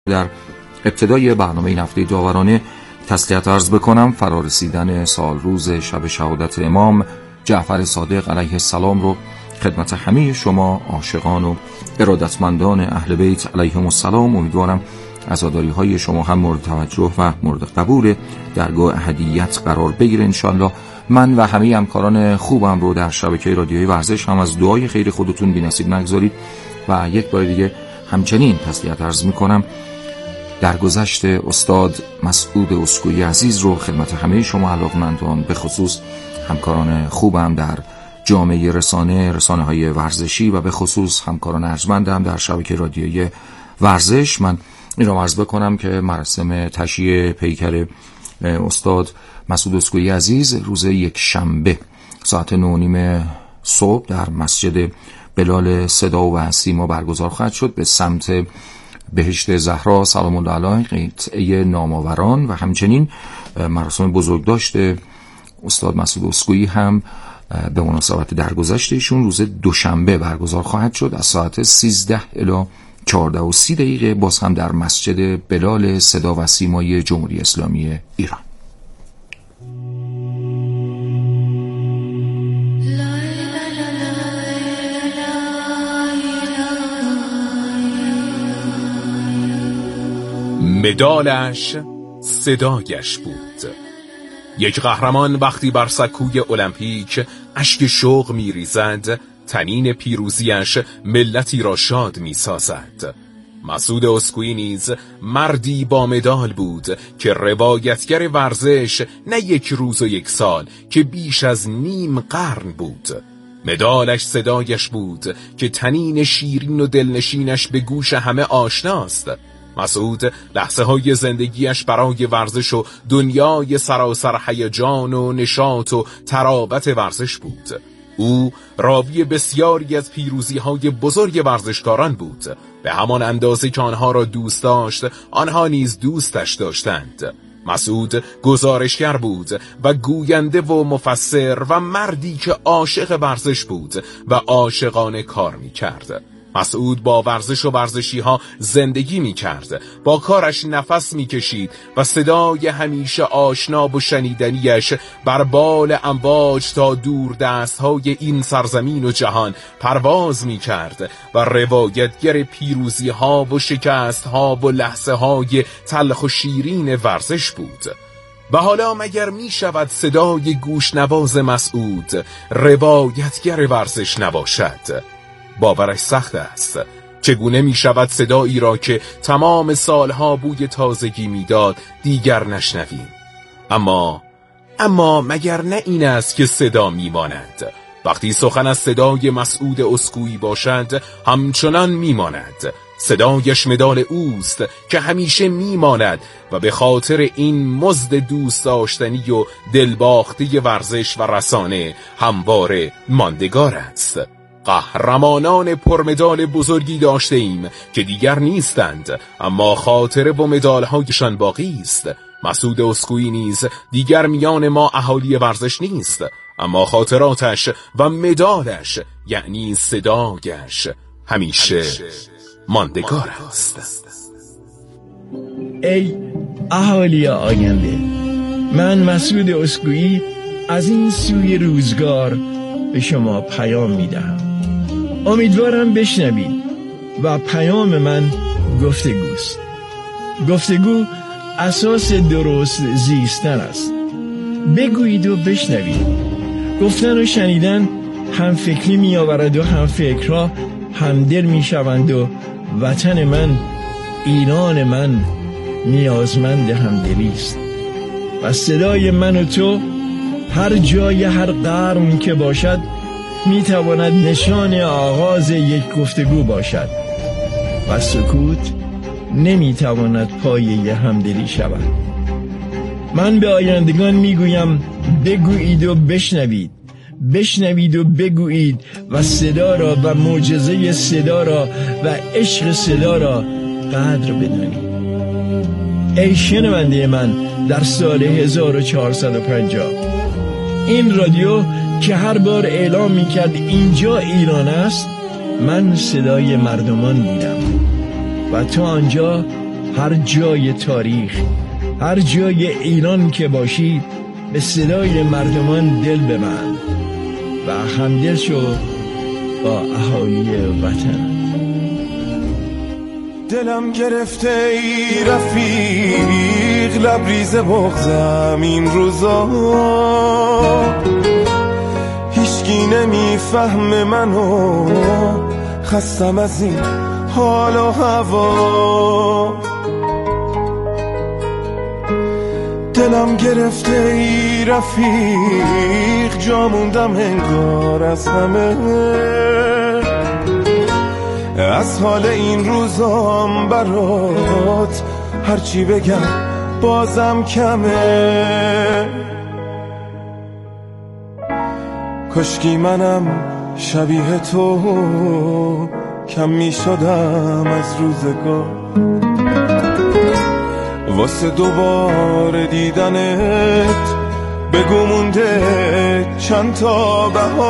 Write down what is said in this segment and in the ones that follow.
در ابتدای برنامه این هفته داورانه تسلیت عرض بکنم. فرارسیدن سال روز شب شهادت امام جعفر صادق علیه السلام رو خدمت همه شما عاشقان و ارادتمندان اهل بیت علیهم السلام امیدوارم عزاداری های شما هم مورد توجه و مورد قبول درگاه احدیت قرار بگیره انشالله. من و همه همکاران خوبم رو در شبکه رادیویی ورزش هم از دعای خیر خودتون بی‌نصیب نگذارید و یک بار دیگه همچنین تسلیت عرض میکنم. درگذشت استاد مسعود اسکوئی عزیز رو خدمت همه شما علاقمندان به خصوص همکاران خوبم در جامعه رسانه های ورزشی و به خصوص همکاران ارجمندم در شبکه رادیویی ورزش، من این رو عرض بکنم که مراسم تشییع پیکر استاد مسعود اسکوئی عزیز روز یک شنبه ساعت 9:30 صبح در مسجد بلال صدا و سیما برگزار خواهد شد به سمت بهشت زهرا سلام الله علیها قطعه نامآوران و همچنین مراسم بزرگداشت استاد مسعود اسکوئی هم به مناسبت درگذشت ایشون روز دوشنبه برگزار خواهد شد از ساعت 13 الی 14:30 باز هم در مسجد بلال صدا و سیمای جمهوری اسلامی ایران. مدالش صدایش بود. یک قهرمان وقتی بر سکوی المپیک اشک شوق می‌ریزد، تنین پیروزیش ملتی را شاد می‌سازد. مسعود اسکوئی نیز مردی با مدال بود که روایتگر ورزش نه یک روز و یک سال که بیش از نیم قرن بود. مدالش صدایش بود که تنین شیرین و دلنشینش به گوش همه آشناست. مسعود لحظه های زندگیش برای ورزش و دنیای سراسر هیجان و نشاط و تراوت ورزش بود. او راوی بسیاری از پیروزی های بزرگ ورزشکاران بود. به همان اندازه که آنها را دوست داشت، آنها نیز دوستش داشتند. مسعود گزارشگر بود و گوینده و مفسر و مردی که عاشق ورزش بود و عاشقانه کار می کرد. مسعود با ورزش و ورزشی ها زندگی می کرد، با کارش نفس می کشید و صدای همیشه آشنا و شنیدنیش بر بال امواج تا دور دست های این سرزمین و جهان پرواز می کرد و روایتگر پیروزی ها و شکست ها و لحظه های تلخ و شیرین ورزش بود. و حالا مگر می شود صدای گوشنواز مسعود روایتگر ورزش نباشد؟ باورش سخت است. چگونه می شود صدایی را که تمام سالها بوی تازگی میداد دیگر نشنویم؟ اما مگر نه این است که صدا میماند؟ وقتی سخن از صدای مسعود اسکوئی باشد همچنان میماند. صدایش مدال اوست که همیشه میماند و به خاطر این مزد دوست داشتنی و دلباخته ورزش و رسانه همواره ماندگار است. قهرمانان پرمدال بزرگی داشته ایم که دیگر نیستند، اما خاطره و مدالهایشان باقی است. مسعود اسکوئی نیز دیگر میان ما اهالی ورزش نیست، اما خاطراتش و مدالش یعنی صدایش همیشه ماندگار است. ای اهالی آینده، من مسعود اسکوئی از این سوی روزگار به شما پیام میدهم. امیدوارم بشنوید و پیام من گفتگوست. گفتگو اساس درست زیستن است. بگویید و بشنوید. گفتن و شنیدن هم فکری می آورد و هم فکرها همدل می شوند و وطن من، ایران من نیازمند همدلی است و صدای من و تو هر جای هر قرن که باشد می تواند نشان آغاز یک گفتگو باشد و سکوت نمی تواند پایه همدلی شود. من به آیندگان می گویم بگویید و بشنوید، بشنوید و بگویید و صدا را و معجزه صدا را و عشق صدا را قدر بدانید. ای شنونده من در سال 1450، این رادیو که هر بار اعلام میکرد اینجا ایران است، من صدای مردمان بودم و تو آنجا هر جای تاریخ، هر جای ایران که باشید به صدای مردمان دل ببند و همدل شو با اهالی وطن. دلم گرفته ای رفیق، لبریز بغضم این روزا، هیچکی نمیفهم منو، خستم از این حال و هوا. دلم گرفته ای رفیق، جا موندم انگار از همه، از حال این روزام برات هرچی بگم بازم کمه. کاشکی منم شبیه تو کم می شدم از روزگار، واسه دوباره دیدنت بگو مونده چند تا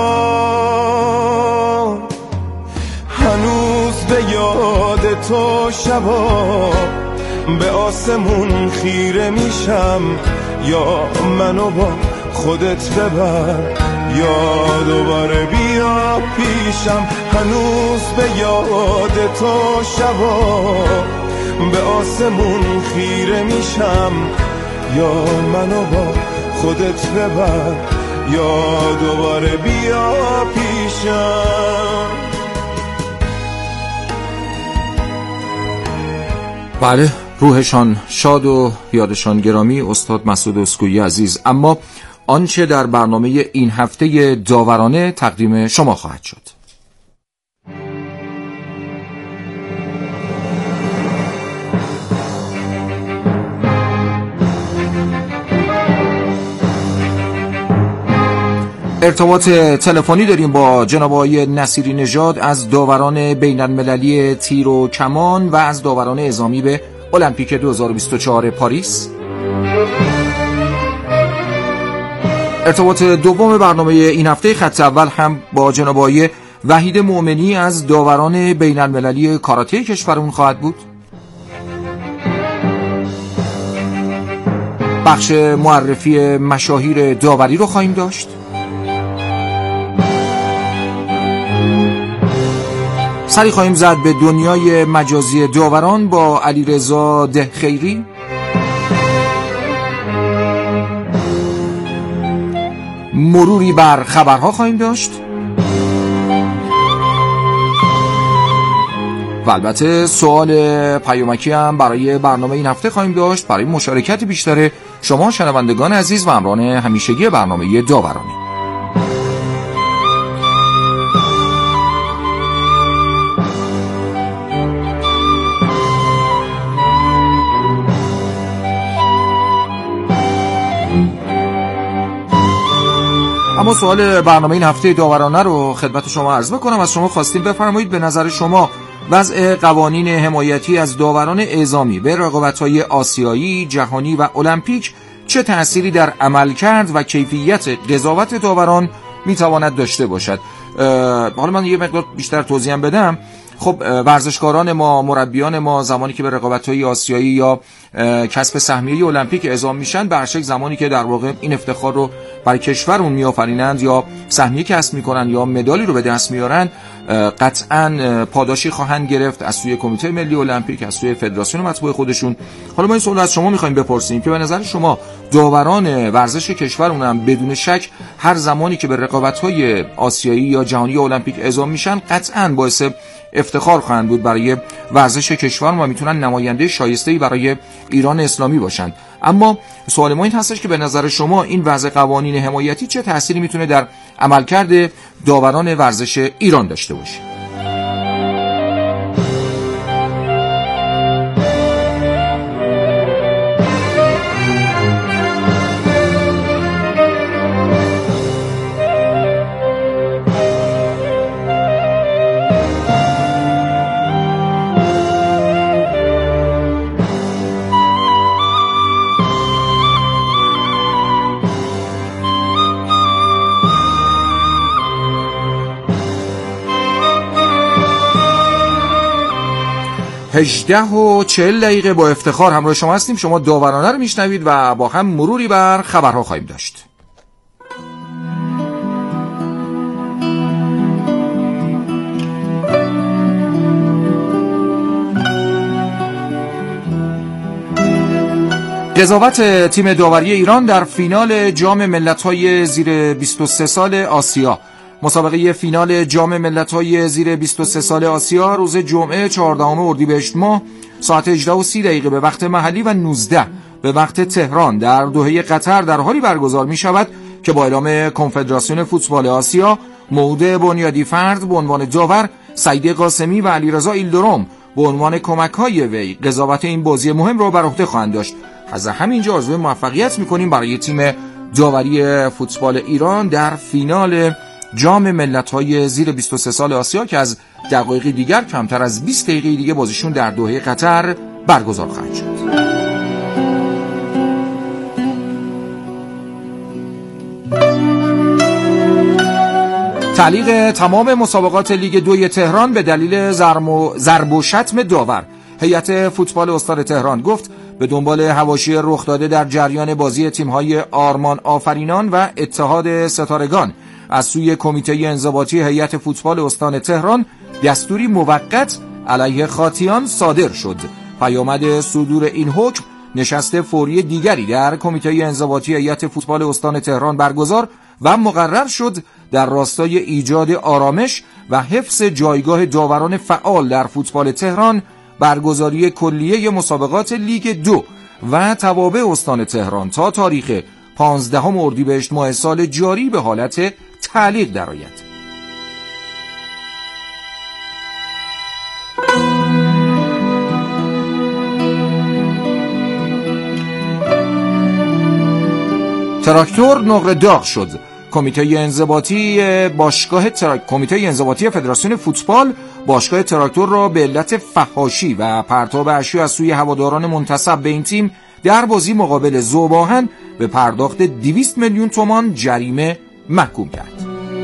بهار. هنوز به یاد تو شبا به آسمون خیره میشم، یا منو با خودت ببر یا دوباره بیا پیشم. هنوز به یاد تو شبا به آسمون خیره میشم، یا منو با خودت ببر یا دوباره بیا پیشم. بله، روحشان شاد و یادشان گرامی استاد مسعود اسکوئی عزیز. اما آنچه در برنامه این هفته داورانه تقدیم شما خواهد شد. ارتباط تلفنی داریم با جناب آقای نصیری نژاد از داوران بین المللی تیر و کمان و از داوران اعزامی به المپیک 2024 پاریس. ارتباط دوم برنامه این هفته خط اول هم با جناب آقای وحید مؤمنی از داوران بین المللی کاراته کشورمون خواهد بود. بخش معرفی مشاهیر داوری رو خواهیم داشت. سری خواهیم زد به دنیای مجازی داوران با علیرضا دهخیری. مروری بر خبرها خواهیم داشت و البته سوال پیامکی هم برای برنامه این هفته خواهیم داشت برای مشارکت بیشتر شما شنوندگان عزیز و همراهان همیشگی برنامه داورانه. اما سوال برنامه این هفته داورانه رو خدمت شما عرض بکنم. از شما خواستیم بفرمایید به نظر شما وضع قوانین حمایتی از داوران اعزامی به رقابت‌های آسیایی، جهانی و المپیک چه تأثیری در عملکرد و کیفیت قضاوت داوران میتواند داشته باشد؟ حالا من یه مقدار بیشتر توضیح بدم. خب ورزشکاران ما، مربیان ما زمانی که به رقابت‌های آسیایی یا کسب سهمیه المپیک اعزام میشن، به هر شکل زمانی که در واقع این افتخار رو برای کشورمون میآفرینند یا سهمیه کسب میکنن یا مدالی رو به دست میارن، قطعاً پاداشی خواهند گرفت از سوی کمیته ملی المپیک، از سوی فدراسیون مطبوع خودشون. حالا ما این سوال از شما میخوایم بپرسیم که به نظر شما داوران ورزش کشورمون هم بدون شک هر زمانی که به رقابت‌های آسیایی یا جهانی یا المپیک اعزام میشن قطعاً باعث افتخار خواهند بود برای ورزش کشور و میتونن نماینده شایسته‌ای برای ایران اسلامی باشند. اما سوال ما این هستش که به نظر شما این وضع قوانین حمایتی چه تأثیری میتونه در عملکرد داوران ورزش ایران داشته باشه؟ 18:40 با افتخار همراه شما هستیم. شما داورانه رو میشنوید و با هم مروری بر خبرها خواهیم داشت. قضاوت تیم داوری ایران در فینال جام ملت‌های زیر 23 سال آسیا. مسابقه فینال جام ملت‌های زیر 23 سال آسیا روز جمعه 14 اردیبهشت ماه ساعت 18:30 به وقت محلی و 19 به وقت تهران در دوحه قطر در حالی برگزار می شود که با اعلام کنفدراسیون فوتبال آسیا موضع بنیادی فرد به عنوان داور، سعید قاسمی و علیرضا ایلدرم به عنوان کمک‌های وی قضاوت این بازی مهم را بر عهده خواهند داشت. از همینجا آرزوی موفقیت می‌کنیم برای تیم داوری فوتبال ایران در فینال جام ملت‌های زیر 23 سال آسیا که از دقایقی دیگر کمتر از 20 دقیقه دیگه بازیشون در دوحه قطر برگزار خواهد شد. تعلیق تمام مسابقات لیگ 2 تهران به دلیل ضرب و شتم داور. هیئت فوتبال استان تهران گفت به دنبال حواشی رخ داده در جریان بازی تیم‌های آرمان آفرینان و اتحاد ستارگان از سوی کمیته انضباطی هیئت فوتبال استان تهران دستوری موقت علیه خاطیان صادر شد. پیامد صدور این حکم نشست فوری دیگری در کمیته انضباطی هیئت فوتبال استان تهران برگزار و مقرر شد در راستای ایجاد آرامش و حفظ جایگاه داوران فعال در فوتبال تهران برگزاری کلیه مسابقات لیگ 2 و توابع استان تهران تا تاریخ 15 اردیبهشت ماه سال جاری به حالت تعلیق درآید. تراکتور نقره داغ شد. کمیته انضباطی فدراسیون فوتبال باشگاه تراکتور را به علت فحاشی و پرتاب اشیاء از سوی هواداران منتسب به این تیم در بازی مقابل ذوب‌آهن به پرداخت 200 میلیون تومان جریمه محکوم کرد.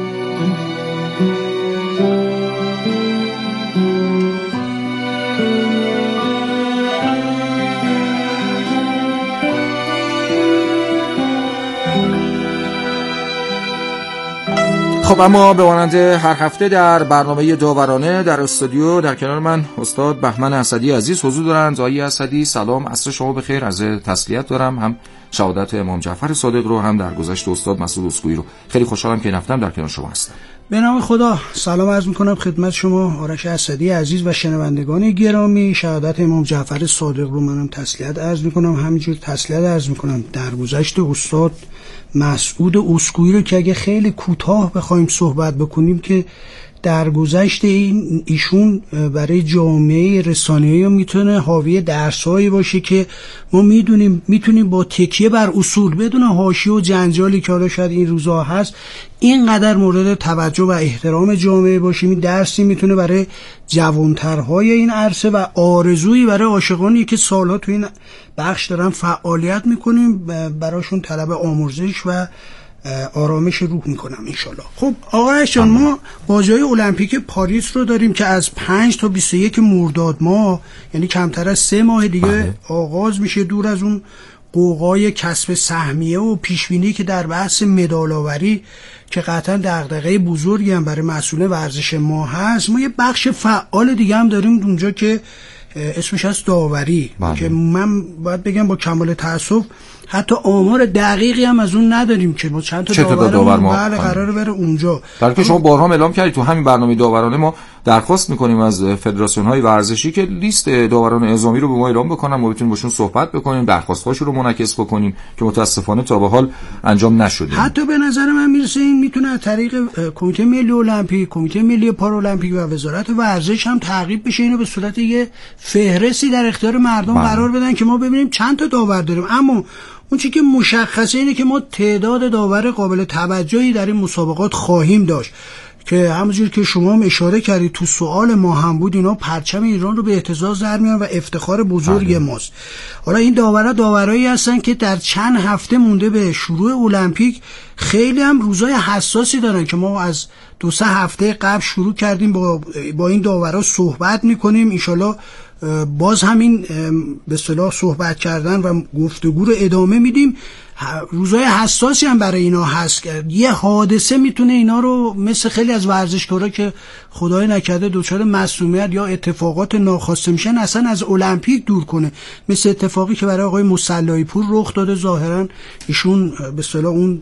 خب اما به مانند هر هفته در برنامه داورانه در استودیو در کنار من استاد بهمن اسدی عزیز حضور دارند. آقای اسدی سلام، عصر شما بخیر. از تسلیت دارم هم شهادت امام جعفر صادق رو هم در گذشت استاد مسعود اسکوئی رو. خیلی خوشحالم که این هفته در کنار شما هستم. به نام خدا سلام عرض میکنم خدمت شما آرش اسدی عزیز و شنوندگان گرامی. شهادت امام جعفر صادق رو منم تسلیت عرض میکنم، همینجور تسلیت عرض میکنم در گذشت استاد مسعود اسکوئی رو که اگه خیلی کوتاه بخوایم صحبت بکنیم که در گذشت ایشون برای جامعه رسانه‌ای میتونه حاوی درسایی باشه که ما میتونیم با تکیه بر اصول بدون حاشیه و جنجالی که حالا شاید این روزها هست اینقدر مورد توجه و احترام جامعه باشیم. این درسی میتونه برای جوانترهای این عرصه و آرزویی برای عاشقانی که سالها تو این بخش دارن فعالیت میکنیم براشون طلب آموزش و آرامش روح میکنم انشالله. خب آقای جان، ما بازی‌های المپیک پاریس رو داریم که از 5 تا 21 مرداد ماه، یعنی کمتر از 3 ماه دیگه آغاز میشه. دور از اون قوقای کسب سهمیه و پیشبینی که در بحث مدال‌آوری که قطعا دغدغه بزرگی هم برای مسئولین ورزش ما هست، ما یه بخش فعال دیگه هم داریم اونجا که اسمش هست داوری که من باید بگم با کمال تأسف حتی آمار دقیقی هم از اون نداریم که ما چند تا داور ما قراره بره اونجا. در که شما بارها اعلام کردید تو همین برنامه داورانه ما درخواست میکنیم از فدراسیون‌های ورزشی که لیست داوران اعزامی رو به ما اعلام بکنن، ما بتونیم باشون صحبت بکنیم، درخواست‌هاشون رو منعکس بکنیم که متاسفانه تا به حال انجام نشده. حتی به نظر من میرسه این میتونه از طریق کمیته ملی المپیک، کمیته ملی پارالمپیک و وزارت ورزش هم تعقیب بشه، اینو به صورت یه فهرستی در اختیار مردم قرار بدن که ما ببینیم چند تا داور داریم. اما اون چیزی که مشخصه اینه که ما تعداد داور قابل توجهی در این مسابقات خواهیم داشت که همونجور که شما هم اشاره کردید تو سوال ما هم بود، اینا پرچم ایران رو به اهتزاز در میارن و افتخار بزرگ ماست. حالا این داورایی هستن که در چند هفته مونده به شروع المپیک خیلی هم روزای حساسی دارن که ما از 2-3 هفته قبل شروع کردیم با این داورا صحبت میکنیم. انشالله باز همین به اصطلاح صحبت کردن و گفتگو رو ادامه میدیم. روزای حساسی هم برای اینا هست که یه حادثه میتونه اینا رو مثل خیلی از ورزشکارا که خدای نکرده دچار معصومیت یا اتفاقات ناخواسته میشن اصلا از المپیک دور کنه، مثل اتفاقی که برای آقای مسلایی پور رخ داده. ظاهرا ایشون به اصطلاح اون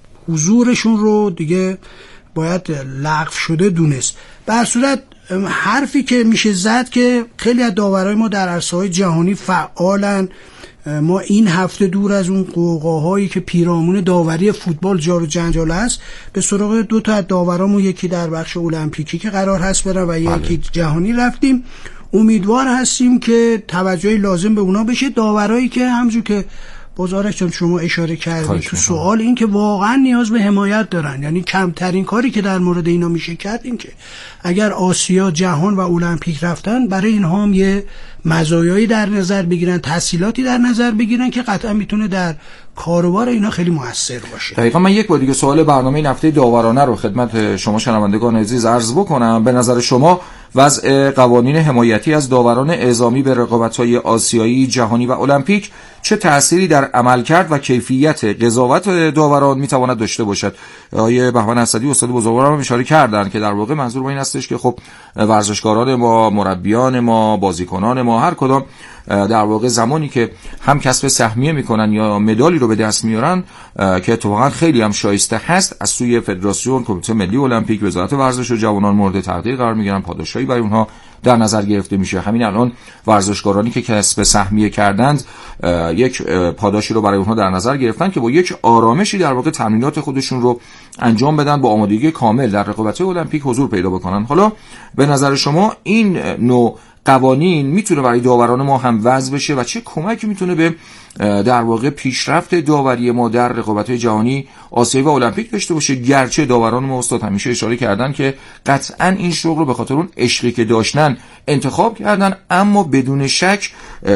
حضورشون رو دیگه باید لغو شده دونست. به هر صورت حرفی که میشه زد که خیلی از داورای ما در عرصه‌های جهانی فعالن. ما این هفته دور از اون قوقاهایی که پیرامون داوری فوتبال جار و جنجال هست به سراغ 2 تا از داورامون، یکی در بخش المپیکی که قرار هست برن و یکی جهانی رفتیم. امیدوار هستیم که توجهی لازم به اونا بشه. داورایی که همونجور که بازارک جان شما اشاره کردید تو سوال، این که واقعا نیاز به حمایت دارن. یعنی کمترین کاری که در مورد اینا میشه کرد این که اگر آسیا، جهان و المپیک رفتن برای اینها هم یه مزایایی در نظر بگیرن، تسهیلاتی در نظر بگیرن که قطعا میتونه در کاروبار اینا خیلی موثر باشه. دقیقاً. من یک بار دیگه سوال برنامه این هفته داورانه رو خدمت شما شنوندگان عزیز عرض بکنم. به نظر شما وضع قوانین حمایتی از داوران اعزامی به رقابت‌های آسیایی، جهانی و المپیک چه تأثیری در عملکرد و کیفیت قضاوت داوران میتواند داشته باشد؟ آقای بهمن اسدی استاد بزرگوارم اشاره کردن که در واقع منظور با این هستش که خب ورزشکاران ما، مربیان ما، بازیکنان ما، هر کدام در واقع زمانی که هم کسب سهمیه میکنن یا مدالی رو به دست میارن که اتفاقا خیلی هم شایسته هست، از سوی فدراسیون، کمیته ملی المپیک، وزارت ورزش و جوانان مورد تقدیر قرار میگیرن، پاداشایی برای اونها در نظر گرفته میشه. همین الان ورزشکارانی که کسب سهمیه کردند یک پاداشی رو برای اونها در نظر گرفتن که با یک آرامشی در واقع تمرینات خودشون رو انجام بدن، با آمادگی کامل در رقابت‌های المپیک حضور پیدا بکنن. حالا به نظر شما این نوع قوانین میتونه برای داوران ما هم وضع بشه و چه کمکی میتونه به در واقع پیشرفت داوری ما در رقابت‌های جهانی، آسیایی و المپیک داشته باشه؟ گرچه داوران ما استاد همیشه اشاره کردن که قطعاً این شغل رو به خاطر اون عشقی که داشتن انتخاب کردن، اما بدون شک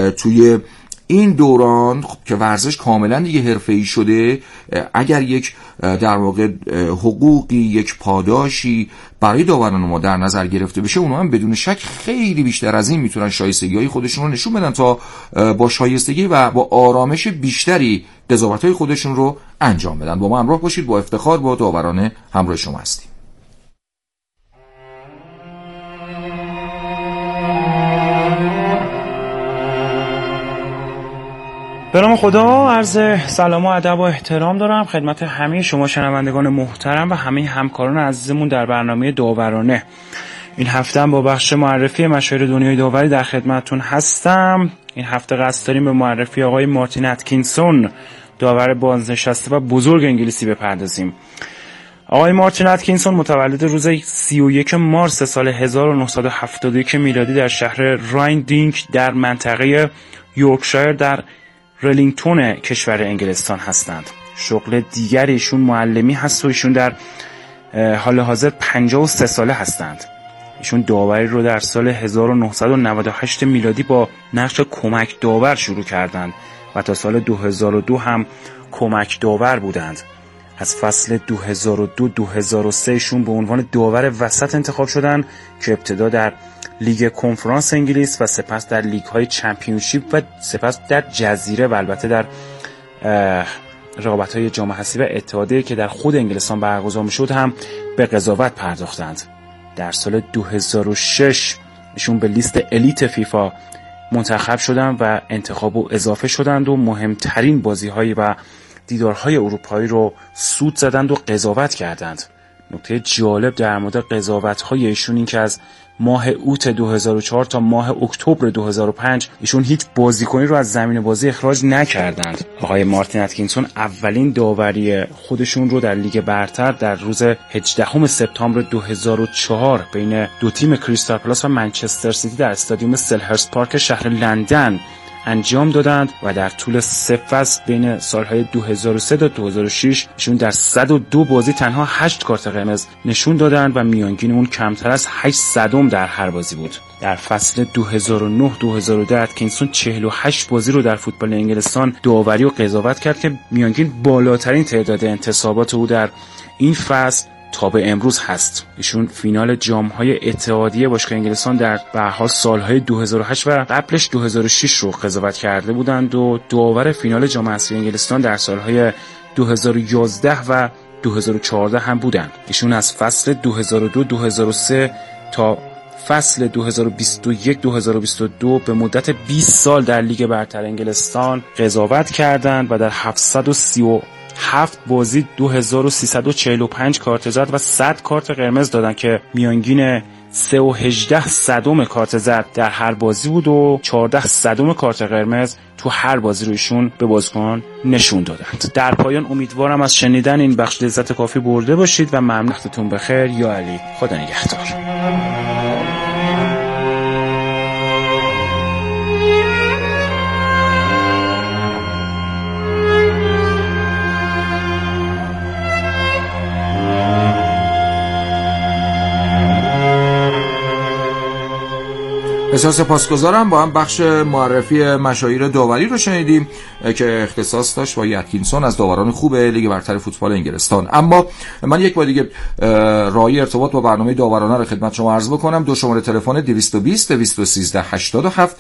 توی این دوران که ورزش کاملا دیگه حرفه‌ای شده، اگر یک در واقع حقوقی، یک پاداشی برای داوران ما در نظر گرفته بشه، اونها هم بدون شک خیلی بیشتر از این میتونن شایستگی‌های خودشون رو نشون بدن تا با شایستگی و با آرامش بیشتری قضاوت‌های خودشون رو انجام بدن. با ما همراه باشید، با افتخار با داوران همراه شما هستیم. به نام خدا، عرض سلام و ادب و احترام دارم خدمت همه شما شنوندگان محترم و همه همکاران عزیزمون در برنامه داورانه. این هفته هم با بخش معرفی مشاهیر دنیای داوری در خدمتتون هستم. این هفته قصد داریم به معرفی آقای مارتین اتکینسون، داور بازنشسته و بزرگ انگلیسی بپردازیم. آقای مارتین اتکینسون متولد روز 31 مارس سال 1971 میلادی در شهر رایندینگ در منطقه یورکشایر در رلینگتون کشور انگلستان هستند. شغل دیگر ایشون معلمی هست و ایشون در حال حاضر 53 ساله هستند. ایشون داوری رو در سال 1998 میلادی با نقش کمک داور شروع کردند و تا سال 2002 هم کمک داور بودند. از فصل 2002-2003 ایشون به عنوان داور وسط انتخاب شدند که ابتدا در لیگ کنفرانس انگلیس و سپس در لیگ های چمپیونشیپ و سپس در جزیره و البته در رقابت های جام حذفی و اتحادیه که در خود انگلستان برگزار میشد هم به قضاوت پرداختند. در سال 2006 ایشون به لیست الیت فیفا منتخب شدند و انتخاب و اضافه شدند و مهمترین بازی‌های و دیدارهای اروپایی رو سود زدند و قضاوت کردند. نکته جالب در مورد قضاوت‌های ایشون این که از ماه اوت 2004 تا ماه اکتبر 2005 ایشون هیچ بازیکنی رو از زمین بازی اخراج نکردند. آقای مارتین اتکینسون اولین داوری خودشون رو در لیگ برتر در روز 18 سپتامبر 2004 بین دو تیم کریستال پالاس و منچستر سیتی در استادیوم سلهرست پارک شهر لندن انجام دادند و در طول 3 فصل بین سالهای 2003 تا 2006 ایشون در 102 بازی تنها 8 کارت قرمز نشون دادند و میانگین اون کمتر از 8 صدم در هر بازی بود. در فصل 2009-2010 اتکینسون 48 بازی رو در فوتبال انگلستان داوری و قضاوت کرد که میانگین بالاترین تعداد انتصابات او در این فصل تا به امروز هست. ایشون فینال جام‌های اتحادیه باشگاه انگلستان در به هر حال سال‌های 2008 و قبلش 2006 رو قضاوت کرده بودند و داور فینال جام حذفی انگلستان در سال‌های 2011 و 2014 هم بودند. ایشون از فصل 2002-2003 تا فصل 2021-2022 به مدت 20 سال در لیگ برتر انگلستان قضاوت کردند و در 737 بازی 2345 کارت زرد و 100 کارت قرمز دادند که میانگین 3.18 کارت زرد در هر بازی بود و 14 کارت قرمز تو هر بازی رو ایشون به بازیکن نشون دادند. در پایان امیدوارم از شنیدن این بخش لذت کافی برده باشید و ممنونتون بخیر. یا علی، خدا نگهدار. بسیار سپاسگزارم. با هم بخش معرفی مشاهیر داوری رو شنیدیم که اختصاص داشت با یتکینسون از داوران خوب لیگ برتر فوتبال انگلستان. اما من یک بار دیگه راهی ارتباط با برنامه داورانه رو خدمت شما عرض بکنم. دو شماره تلفن 220-213-87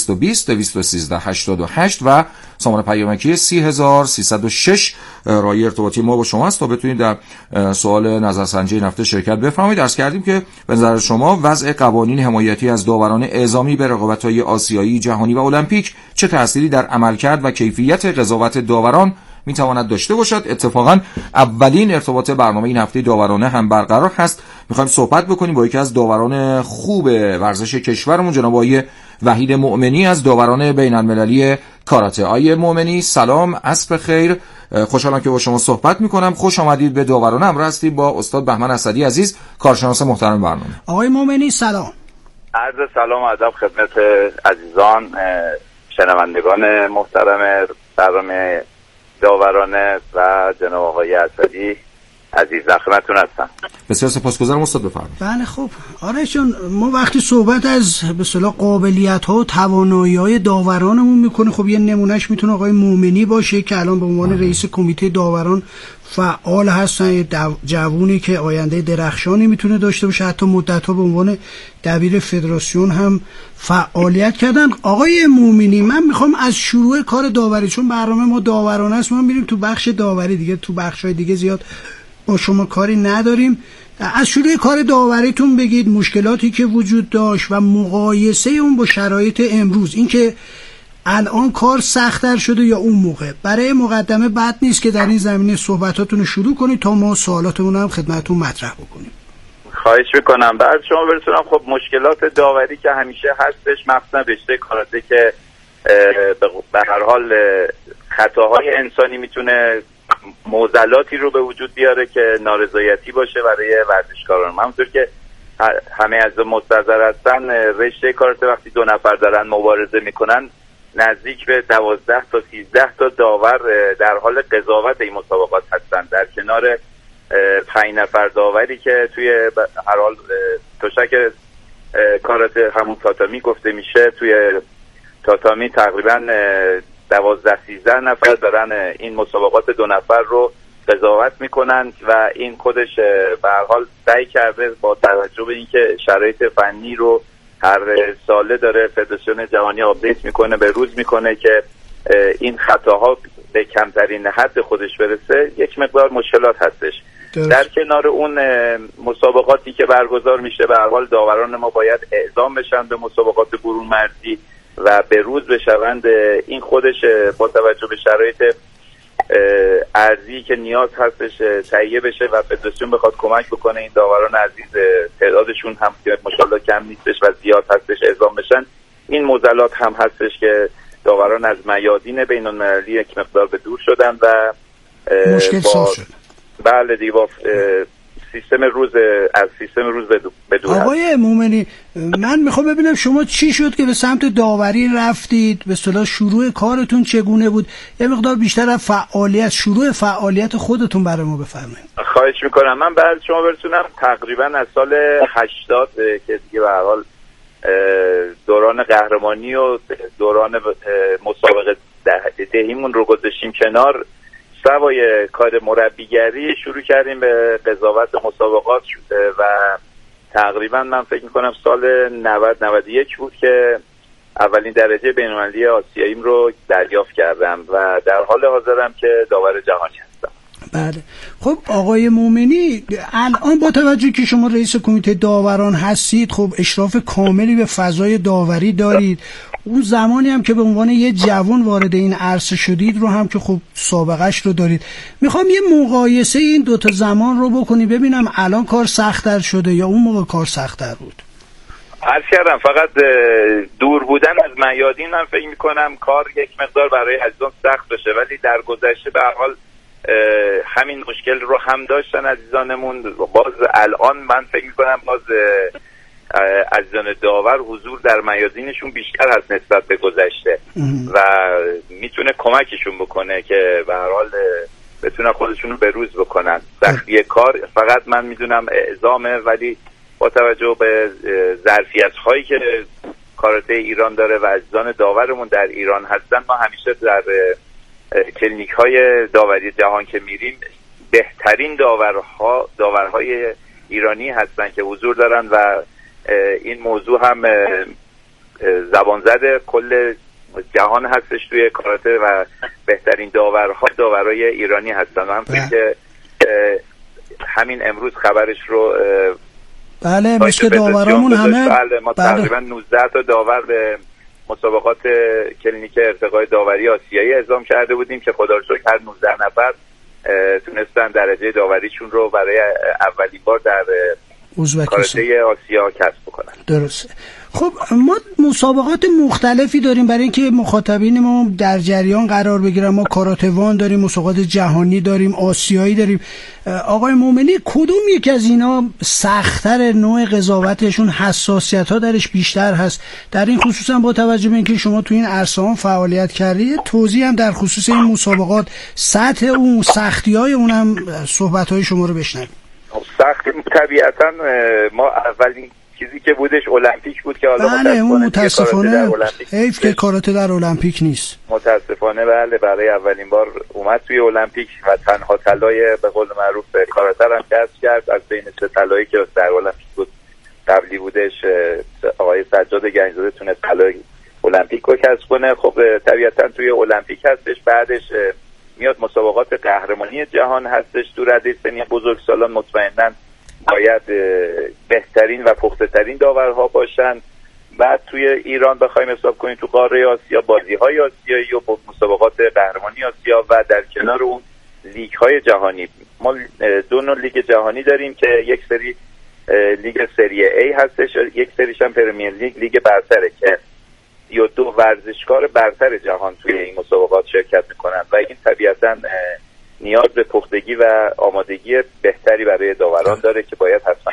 220-213-88 و سامانه پیامکی 30306 راهی ارتباطی ما با شما است تا بتونید در سوال نظرسنجی این هفته شرکت بفرمایید. عرض کردیم که به نظر شما وضع قوانین حمایتی از داوران اعزامی به رقابت‌های آسیایی، جهانی و المپیک چه تأثیری در عملکرد و کیفیت قضاوت داوران میتواند داشته باشد؟ اتفاقا اولین ارتباط برنامه این هفته داورانه هم برقرار هست. میخوایم صحبت بکنیم با یکی از داوران خوب ورزش کشورمون، جناب آقای وحید مؤمنی از داوران بین‌المللی کاراته. آقای مؤمنی سلام، عصر خیر. خوشحالم که با شما صحبت میکنم. خوش آمدید به داورانه. امروز هستیم با استاد بهمن اسدی عزیز، کارشناس محترم برنامه. آقای مؤمنی سلام. عرض سلام و ادب خدمت عزیزان شنوندگان محترم برنامه داورانه و جناب آقای اسدی عزیز، خدمتتون هستم. بسیار سپاسگزارم استاد، بفرمایید. بله خب آره چون ما وقتی صحبت از به اصطلاح قابلیت‌ها و توانایی‌های داورانمون میکنه، خب یه نمونهش میتونه آقای مؤمنی باشه که الان به عنوان رئیس کمیته داوران فعال هستن، جوونی که آینده درخشانی میتونه داشته باشه، حتی مدت‌ها به عنوان دبیر فدراسیون هم فعالیت کردن. آقای مؤمنی من میخوام از شروع کار داوری، چون برنامه ما داورانه است، ما میریم تو بخش داوری دیگه، تو بخش‌های دیگه زیاد با شما کاری نداریم. از شروع کار داوریتون بگید مشکلاتی که وجود داشت و مقایسه اون با شرایط امروز، اینکه الان کار سخت‌تر شده یا اون موقع. برای مقدمه بد نیست که در این زمینه صحبتاتون رو شروع کنید تا ما سوالاتمون هم خدمتتون مطرح بکنیم. خواهش میکنم. بعد شما برسونم. خب مشکلات داوری که همیشه هستش، مخصوصا رشته کاراته که به هر حال خطاهای انسانی میتونه معضلاتی رو به وجود بیاره که نارضایتی باشه برای ورزشکاران. همونطور که همه از مستحضر هستن، رشته کاراته وقتی دو نفر دارن مبارزه میکنن، نزدیک به 12 تا 13 تا داور در حال قضاوت این مسابقات هستن، در کنار 5 نفر داوری که توی هر حال تشک کاراته همون تاتامی گفته میشه، توی تاتامی تقریبا 12-13 نفر دارن این مسابقات 2 نفر رو قضاوت میکنن و این خودش به هر حال سعی کرده با توجه به اینکه شرایط فنی رو هر ساله داره فدراسیون جهانی آپدیت میکنه، به روز میکنه که این خطاها به کمترین حد خودش برسه، یک مقدار مشکلات هستش. در کنار اون مسابقاتی که برگزار میشه، به هر حال داوران ما باید اعزام بشن به مسابقات برون مرزی و به روز بشوند. این خودش با توجه به شرایط ارزی که نیاز هستش تهیه بشه و فدراسیون بخواد کمک بکنه این داوران عزیز، تعدادشون هم که ماشاءالله کم نیستش و زیاد هستش، اعزام بشن. این معضلات هم هستش که داوران از میادین بین‌المللی یک مقدار به دور شدن و مشکل صاف شد. بله دیگه با سیستم روز به دور. آقای مؤمنی من میخوام ببینم شما چی شد که به سمت داوری رفتید؟ به اصطلاح شروع کارتون چگونه بود؟ یه مقدار بیشتر از شروع فعالیت خودتون برای ما بفرمایید. خواهش میکنم. من بعد شما برسونم تقریبا از سال 80 که دیگه به هر حال دوران قهرمانی و دوران مسابقه دهیمون رو گذاشتیم کنار، سوای کار مربیگری شروع کردیم به قضاوت مسابقات و تقریبا من فکر میکنم سال 90-91 بود که اولین درجه بین‌المللی آسیاییم رو دریافت کردم و در حال حاضرم که داور جهانی هستم. بله. خب آقای مومنی، الان با توجه که شما رئیس کمیته داوران هستید، خب اشراف کاملی به فضای داوری دارید. اون زمانی هم که به عنوان یه جوان وارد این عرصه شدید رو هم که خب سابقهش رو دارید. میخوام یه مقایسه این دوتا زمان رو بکنی ببینم الان کار سخت‌تر شده یا اون موقع کار سخت‌تر بود. عرض کردم فقط دور بودن از میادین من فکر میکنم کار یک مقدار برای عزیزان سخت بشه، ولی در گذشته به هر حال همین مشکل رو هم داشتن عزیزانمون. باز الان من فکر میکنم باز عزیزان داور حضور در میادینشون بیشتر هست نسبت به گذشته و میتونه کمکشون بکنه که به هر حال بتونن خودشون رو بروز بکنن. سختی کار فقط من میدونم اعزامه، ولی با توجه به ظرفیت هایی که کاراته ایران داره و عزیزان داورمون در ایران هستن، ما همیشه در کلینیک های داوری جهان که میریم بهترین داورهای ایرانی هستن که حضور دارن و این موضوع هم زبان زده کل جهان هستش توی کاراته و بهترین داورهای ایرانی هستن. من فکر که همین امروز خبرش رو بله مثل داورامون همه ما تقریبا 19 تا داور به مسابقات کلینیک ارتقای داوری آسیایی اعزام کرده بودیم که خدا رو شکر هر 19 نفر تونستن درجه داوریشون رو برای اولین بار در کاراته آسیا کسب بکنن. درسته. خب ما مسابقات مختلفی داریم برای اینکه مخاطبین ما در جریان قرار بگیرن. ما کاراتوان داریم، مسابقات جهانی داریم، آسیایی داریم. آقای مومنی، کدوم یکی از اینا سخت‌تر، نوع قضاوتشون حساسیت‌ها درش بیشتر هست؟ در این خصوص هم با توجه به اینکه شما تو این عرصه ها فعالیت کردید، توضیح هم در خصوص این مسابقات، سطح اون، سختی‌های اون هم صحبت‌های شما رو بشنویم. سخت طبیعتاً ما اولین چیزی که بودش المپیک بود که حالا بله متاسفانه حیف که کاراته در المپیک نیست. متاسفانه بله برای اولین بار اومد توی المپیک و تنها طلای به قول معروف کاراته هم کسب کرد از بین 3 طلایی که در المپیک بود قبلی بودش. آقای سجاد گنجزاده تونست طلای المپیک رو کسب کنه. خب طبیعتا توی المپیک هستش، بعدش میاد مسابقات قهرمانی جهان هستش. تو رده سنی بزرگسالان مطمئناً باید بهترین و پخته ترین داورها باشن. بعد توی ایران بخوایم حساب کنیم تو قاره آسیا بازی‌های آسیایی و مسابقات قهرمانی آسیا و در کنار اون لیگ‌های جهانی. ما 2 نوع لیگ جهانی داریم که یک سری لیگ سری A هستش، یک سریش هم پرمیر لیگ برتره که 32 ورزشکار برتر جهان توی این مسابقات شرکت میکنن و این طبیعتاً نیاز به پختگی و آمادگی بهتری برای داوران داره که باید حتما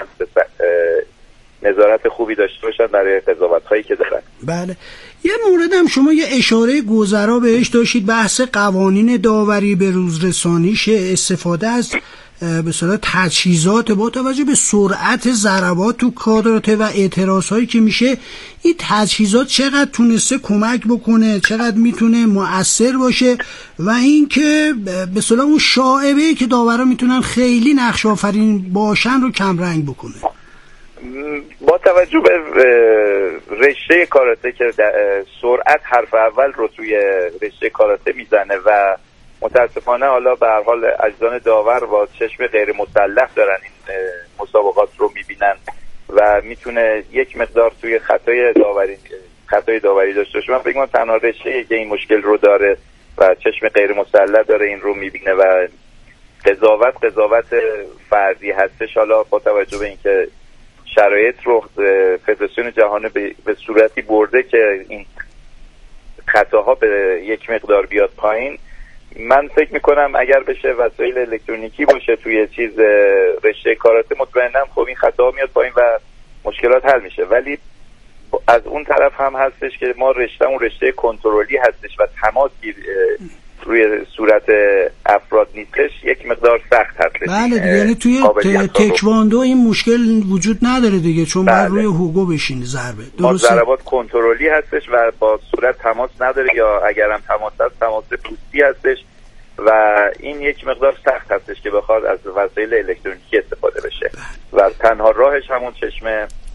نظارت خوبی داشته باشن برای قضاوت‌هایی که دارن. بله. یه مورد هم شما یه اشاره گذرا بهش داشتید، بحث قوانین داوری به روزرسانیش، استفاده از به صورت تجهیزات با توجه به سرعت ضربات تو کاراته و اعتراض‌هایی که میشه، این تجهیزات چقدر تونسته کمک بکنه، چقدر میتونه مؤثر باشه و اینکه به اصطلاح اون شائبه‌ای که داورا میتونن خیلی نقش آفرین باشن رو کم رنگ بکنه. با توجه به رشته کاراته که سرعت حرف اول رو توی رشته کاراته میزنه و متاسفانه حالا به هر حال عزیزان داور با چشم غیر مسلح دارن این مسابقات رو میبینن و میتونه یک مقدار توی خطای داوری داشته باشه. من فکر می‌کنم تنها رشته که این مشکل رو داره و چشم غیر مسلح داره این رو میبینه و قضاوت فردی هستش. حالا با توجه به اینکه شرایط رو فدراسیون جهان به صورتی برده که این خطاها به یک مقدار بیاد پایین، من فکر میکنم اگر بشه وسایل الکترونیکی باشه توی رشته کاراته، مطمئنم خب این خطاها میاد پایین و مشکلات حل میشه. ولی از اون طرف هم هستش که ما رشته کنترلی هستش و تماسی روی صورت افراد نیستش، یک مقدار سخت هستش. بله دیگه، یعنی توی تکواندو این مشکل وجود نداره دیگه، چون باید روی هوگو بشینه ضربه. درسته. ضربات کنترلی هستش و با صورت تماس نداره، یا اگرم تماس هست تماس پوستی هستش و این یک مقدار سخت هستش که بخواد از وسایل الکترونیکی استفاده بشه و تنها راهش همون چشم